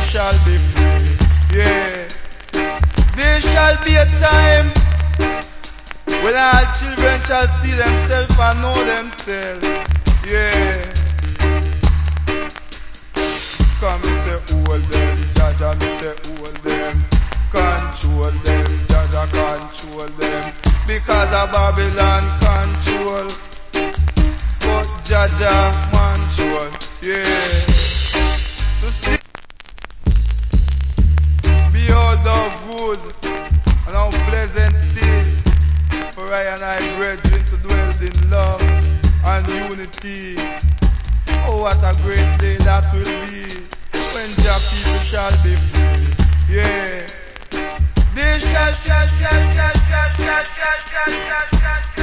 shall be free. Yeah. There shall be a time when all children shall see themselves and know themselves. Yeah. Come me say hold them, Jaja me say hold them. Control them, Jaja control them. Because of Babylon control, but Jaja control. Yeah. To still behold how good and how pleasant it is for I and I brethren to dwell in love and unity. Oh, what a great day that will be when Jah people shall be free. Yeah. They shall